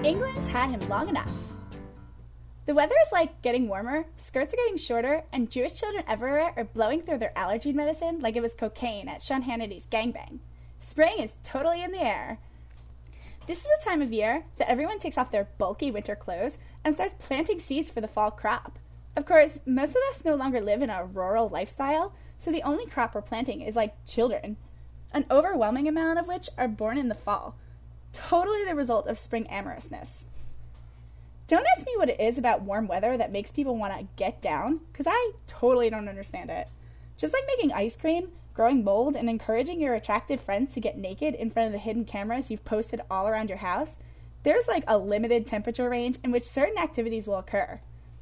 England's had him long enough. The weather is like getting warmer, skirts are getting shorter, and Jewish children everywhere are blowing through their allergy medicine like it was cocaine at Sean Hannity's gangbang. Spring is totally in the air. This is the time of year that everyone takes off their bulky winter clothes and starts planting seeds for the fall crop. Of course, most of us no longer live in a rural lifestyle, so the only crop we're planting is like children, an overwhelming amount of which are born in the fall. Totally the result of spring amorousness. Don't ask me what it is about warm weather that makes people want to get down, because I totally don't understand it. Just like making ice cream, growing mold, and encouraging your attractive friends to get naked in front of the hidden cameras you've posted all around your house, there's like a limited temperature range in which certain activities will occur.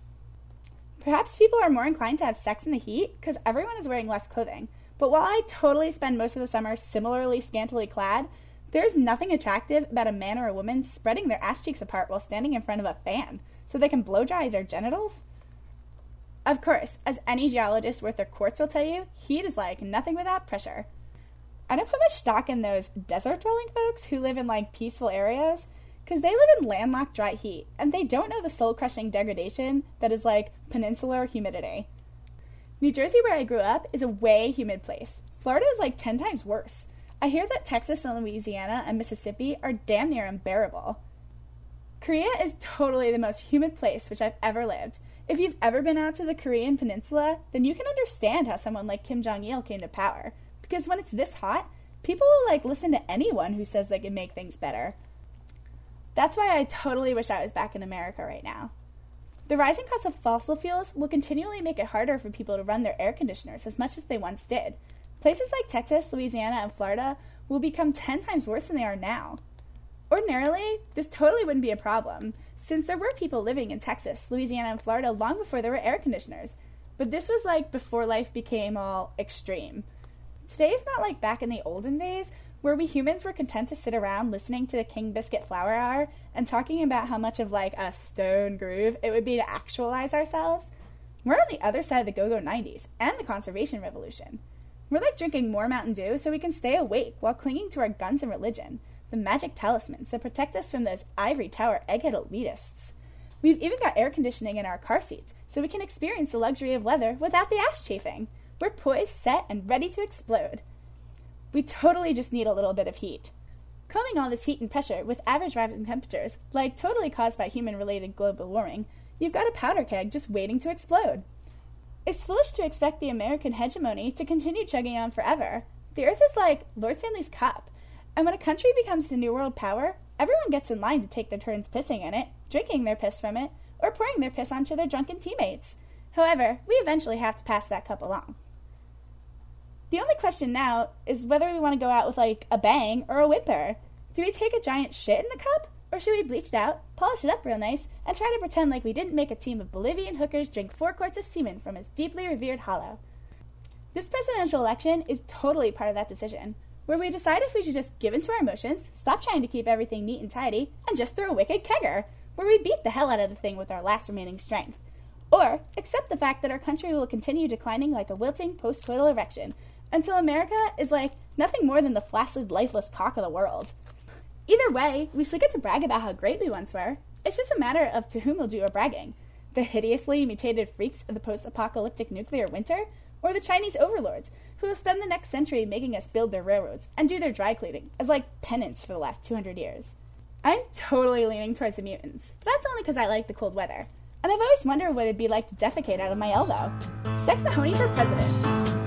Perhaps people are more inclined to have sex in the heat because everyone is wearing less clothing, but while I totally spend most of the summer similarly scantily clad, there's nothing attractive about a man or a woman spreading their ass cheeks apart while standing in front of a fan so they can blow dry their genitals. Of course, as any geologist worth their quartz will tell you, heat is like nothing without pressure. I don't put much stock in those desert-dwelling folks who live in like peaceful areas because they live in landlocked dry heat and they don't know the soul-crushing degradation that is like peninsular humidity. New Jersey, where I grew up, is a way humid place. Florida is like 10 times worse. I hear that Texas and Louisiana and Mississippi are damn near unbearable. Korea is totally the most humid place which I've ever lived. If you've ever been out to the Korean peninsula, then you can understand how someone like Kim Jong-il came to power. Because when it's this hot, people will like listen to anyone who says they can make things better. That's why I totally wish I was back in America right now. The rising cost of fossil fuels will continually make it harder for people to run their air conditioners as much as they once did. Places like Texas, Louisiana, and Florida will become 10 times worse than they are now. Ordinarily, this totally wouldn't be a problem, since there were people living in Texas, Louisiana, and Florida long before there were air conditioners. But this was like before life became all extreme. Today is not like back in the olden days, where we humans were content to sit around listening to the King Biscuit Flower Hour and talking about how much of like a stone groove it would be to actualize ourselves. We're on the other side of the go-go 90s and the conservation revolution. We're like drinking more Mountain Dew so we can stay awake while clinging to our guns and religion, the magic talismans that protect us from those ivory tower egghead elitists. We've even got air conditioning in our car seats so we can experience the luxury of weather without the ass chafing. We're poised, set, and ready to explode. We totally just need a little bit of heat. Combing all this heat and pressure with average rising temperatures, like totally caused by human-related global warming, you've got a powder keg just waiting to explode. It's foolish to expect the American hegemony to continue chugging on forever. The Earth is like Lord Stanley's cup, and when a country becomes the new world power, everyone gets in line to take their turns pissing in it, drinking their piss from it, or pouring their piss onto their drunken teammates. However, we eventually have to pass that cup along. The only question now is whether we want to go out with like a bang or a whimper. Do we take a giant shit in the cup? Or should we bleach it out, polish it up real nice, and try to pretend like we didn't make a team of Bolivian hookers drink 4 quarts of semen from its deeply revered hollow? This presidential election is totally part of that decision, where we decide if we should just give in to our emotions, stop trying to keep everything neat and tidy, and just throw a wicked kegger, where we beat the hell out of the thing with our last remaining strength. Or accept the fact that our country will continue declining like a wilting post-coital erection, until America is like nothing more than the flaccid, lifeless cock of the world. Either way, we still get to brag about how great we once were. It's just a matter of to whom we'll do our bragging. The hideously mutated freaks of the post-apocalyptic nuclear winter, or the Chinese overlords, who will spend the next century making us build their railroads and do their dry cleaning as like penance for the last 200 years. I'm totally leaning towards the mutants, but that's only because I like the cold weather. And I've always wondered what it'd be like to defecate out of my elbow. Sex Mahoney for president.